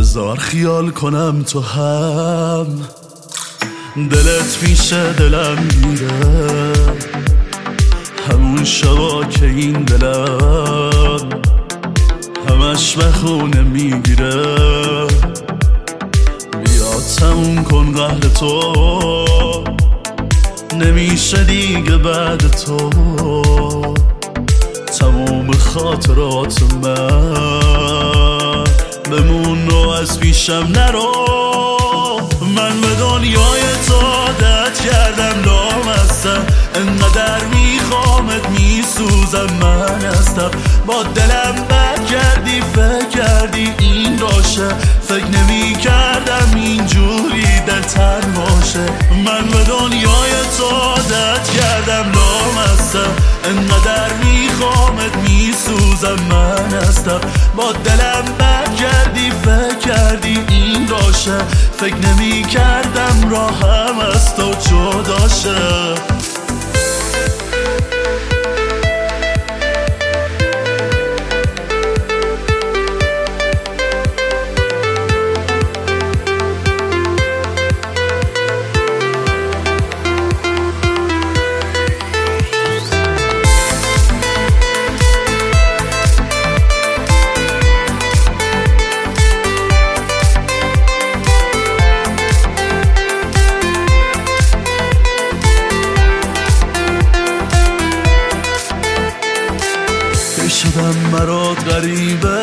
بذار خیال کنم تو هم دلت میشه دلم میره، همون شبا که این دلم همش به خونه میگیره. بیا تموم کن قهر تو، نمیشه دیگه بعد تو تموم خاطرات من بمون و از پیشم نرو. من به دنیای تو عادت کردم، لامستم انقدر میخوامت میسوزم. من هستم با دلم بد کردی، فکر کردی این باشه، فکر نمی کردم اینجوری دلتن باشه. من به دنیای تو عادت کردم، لامستم انقدر میخوامت میسوزم. من هستم با دلم بد کردی، فکر کردی این باشه، فکر نمی کردم راهم از تو جدا شه. شدم برات غریبه،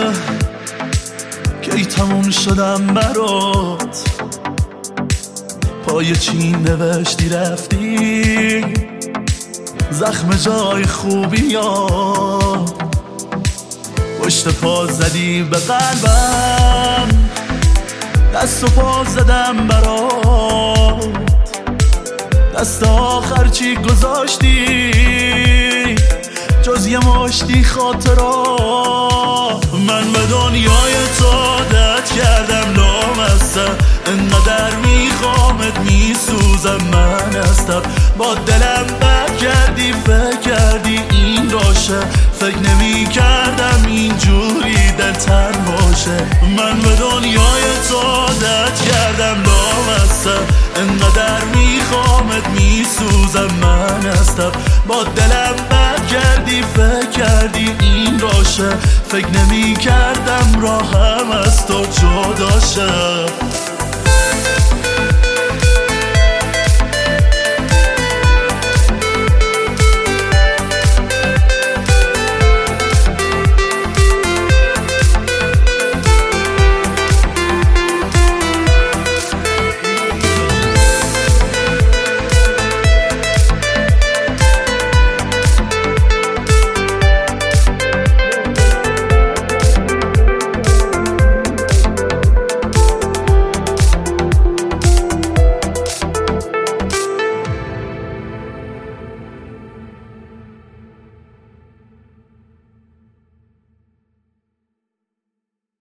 کی تموم شدم برات، پای چی نوشتی رفتی، زخم جای خوبی یا پشت پا زدی به قلبم، دست و پا زدم برات، دست آخر چی گذاشتی جز یه مشتی خاطرات. من به دنیای تو عادت کردم، لامستم انقدر میخوامت میسوزم. من هستم با دلم بد کردی، فکر کردی این باشه، فکر نمی کردم اینجوری دلتن باشه. من به دنیای تو عادت کردم، لامستم انقدر میخوامت میسوزم. من هستم با دلم بد کردی، فکر کردی این باشه، فکر نمی کردم راهم از تو جدا شه.